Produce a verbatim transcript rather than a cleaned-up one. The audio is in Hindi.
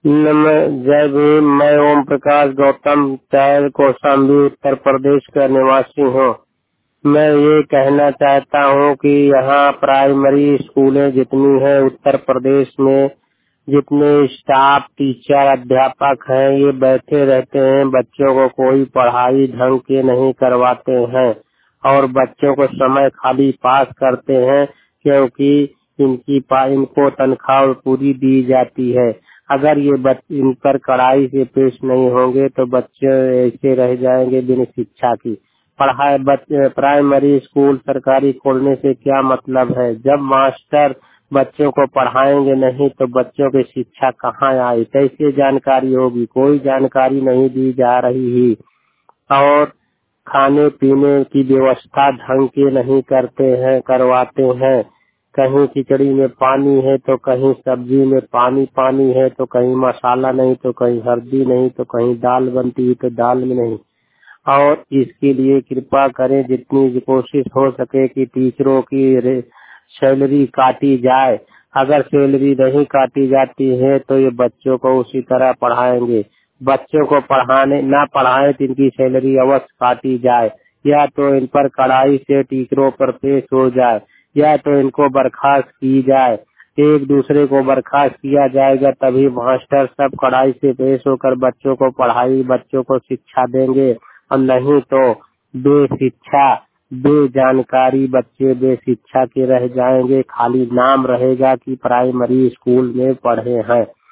नम जय भीम। मैं ओम प्रकाश गौतम चैल कौशाम्बी उत्तर प्रदेश का निवासी हूँ। मैं ये कहना चाहता हूँ कि यहाँ प्राइमरी स्कूलें जितनी हैं उत्तर प्रदेश में, जितने स्टाफ टीचर अध्यापक हैं, ये बैठे रहते हैं, बच्चों को कोई पढ़ाई ढंग के नहीं करवाते हैं और बच्चों को समय खाली पास करते हैं, क्योंकि इनकी पा इनको तनख्वाह पूरी दी जाती है। अगर ये बच्चे इन पर कड़ाई से पेश नहीं होंगे तो बच्चे ऐसे रह जाएंगे बिना शिक्षा की। पढ़ाई बच्चे प्राइमरी स्कूल सरकारी खोलने से क्या मतलब है? जब मास्टर बच्चों को पढ़ाएंगे नहीं तो बच्चों की शिक्षा कहाँ आई, कैसे जानकारी होगी? कोई जानकारी नहीं दी जा रही है। और खाने पीने की व्यवस्था ढंग के नहीं करते हैं करवाते हैं। कहीं खिचड़ी में पानी है तो कहीं सब्जी में पानी पानी है, तो कहीं मसाला नहीं, तो कहीं हल्दी नहीं, तो कहीं दाल बनती है तो दाल में नहीं। और इसके लिए कृपा करें जितनी कोशिश हो सके कि टीचरों की सैलरी काटी जाए। अगर सैलरी नहीं काटी जाती है तो ये बच्चों को उसी तरह पढ़ाएंगे। बच्चों को पढ़ाने ना पढ़ाए तो इनकी सैलरी अवश्य काटी जाए, या तो इन पर कड़ाई से टीचरों पर पेश हो जाए, या तो इनको बर्खास्त की जाए। एक दूसरे को बर्खास्त किया जाएगा तभी मास्टर सब कड़ाई से पेश होकर बच्चों को पढ़ाई बच्चों को शिक्षा देंगे, और नहीं तो बेशिक्षा बेजानकारी बच्चे बेशिक्षा के रह जाएंगे। खाली नाम रहेगा कि प्राइमरी स्कूल में पढ़े हैं।